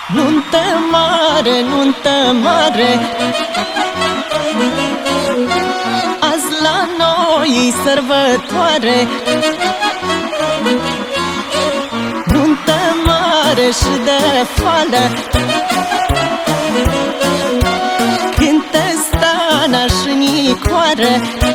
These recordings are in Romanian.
Nuntă mare, nuntă mare, azi la noi sărbătoare. Nuntă mare și de fală, cântă Stana și Nicoară.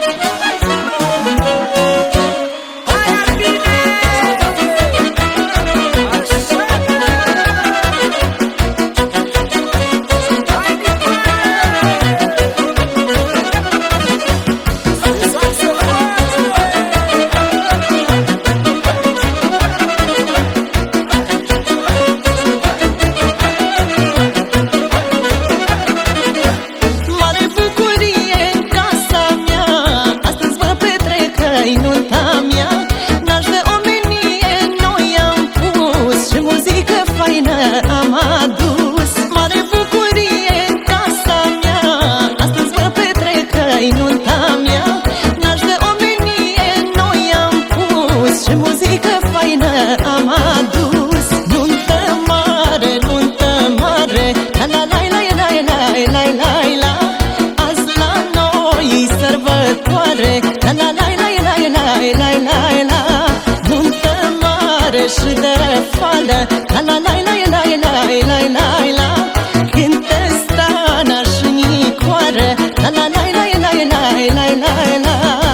Am adus mare bucurie în casa mea, astăzi mă petrec că-i nunta mea. N-aș de omenie noi am pus și muzică faină am adus. Nuntă mare, la la la la la la la la la. Azi la noi sărbătoare, la la la la la la la la la. Nuntă mare și de fală, la la la la la la la la. Cântă Stana și Nicoară, la la la la la la la la.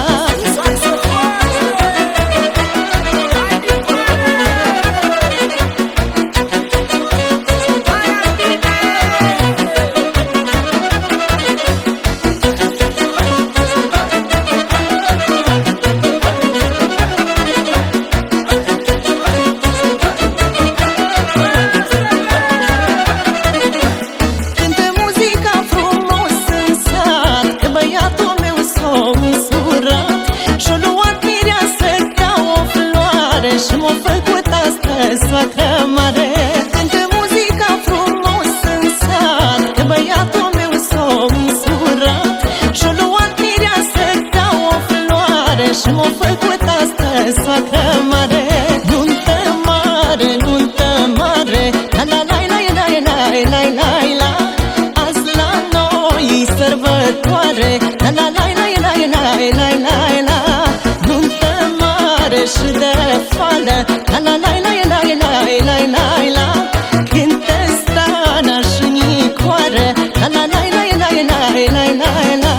Și m-a făcut astăzi soacră mare. Cântă muzica frumos în sat, că băiatul meu s-a însurat. Și-o luat mireasă ca o floare și m-a făcut astăzi soacră mare. Nuntă mare, la la la la la la la la la. Azi la noi sărbătoare, la la la la la la la la la. Nuntă mare și de fală, la la la la la la la la la. Cântă Stana și Nicoară, la la la la la la la la la.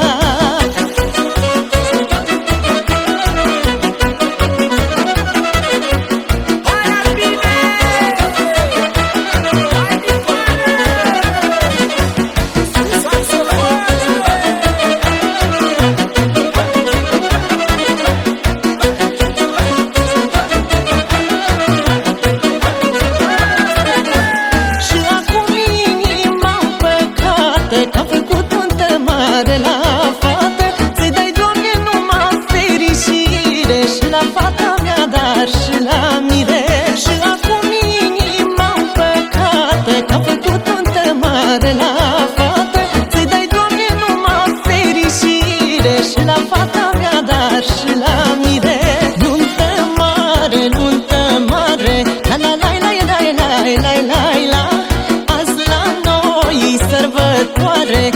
Că-am făcut nuntă mare la fată, să-i dai, Doamne, numai fericire și la fata mea, dar și la mire. Și acum inima-mi păcată, că-am făcut nuntă mare la fată, să-i dai, Doamne, numai fericire și la fata mea, dar și la mire. Nuntă mare, la la la la la la la la la. Azi la noi sărbătoare,